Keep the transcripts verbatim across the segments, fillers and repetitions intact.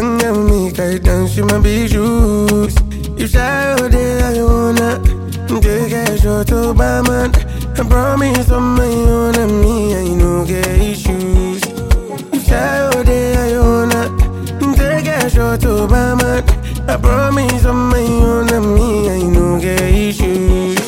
banga make I dance with my big shoes. If shy all day I wanna take a shot to Obama. I promise on my own and me I no get issues. If shy all day I wanna take a shot to Obama. I promise on my own and me I no get issues.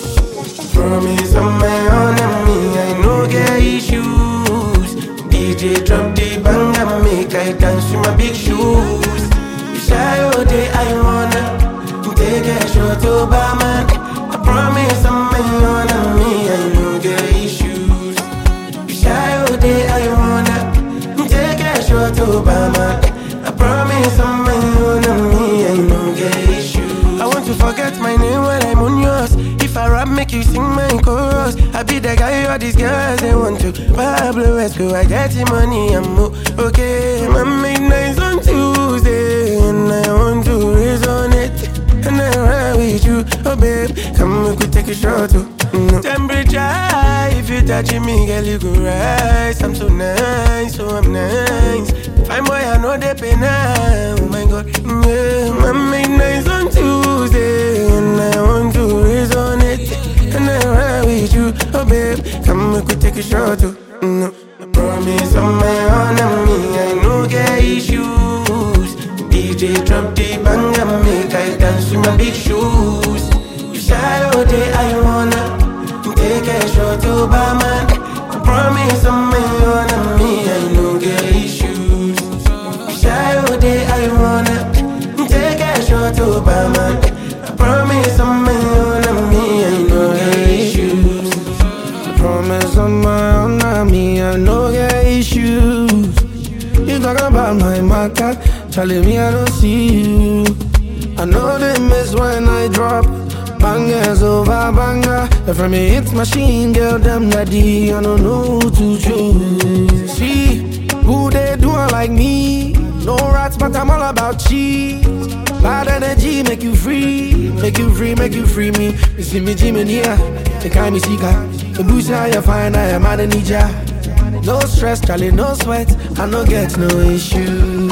Promise on my own and me I no get issues. D J drop the banga make I dance with my big shoes. If shy all day I wanna take a shot to Obama. I promise on my own and me I no get issues. If shy all day I wanna take a shot to Obama. I promise on my own and me I no get issues. I want to forget my name when I'm on yours. If I rap, make you sing my chorus. I be the guy all these girls they want to. Pablo Esco, I get the money, I'm okay. I make nice on Tuesday, and I want to raise on it. And I ride with you, oh babe, come we could take a shot too. No. Temperature, if you touching me, girl, you go rise. I'm so nice, so I'm nice. Fine boy, I know they pay now. Oh my God, yeah. I make nice on Tuesday, and I want to raise on it. And I ride with you, oh babe, come we could take a shot too. No. I promise on my own and me, I no get issues. D J drop the banga, make I dance with my big shoes. You shy all day, I wanna take a shot to Obama. I promise on my own and me, I no get issues. You shy all day, I wanna take a shot to Obama. I promise on my own and me, I no get issues. I promise on my own and me, I no get issues. You talk about my market, telling me I don't see you. I know they miss when I drop bangers over banger. And from me hits machine, girl, them daddy, I don't know who to choose. See, who they doing like me? No rats, but I'm all about cheese. Bad energy, make you free, make you free, make you free me. You see me Jimmy here, they call me Sika. The boost how you find I am at a ninja. No stress, Charlie, no sweat, I no get no issues.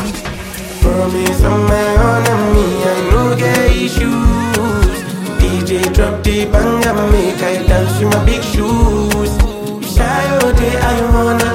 Promise on my own and me, I no get issues. D J drop the banga, make I dance with my big shoes. Shy all day, I wanna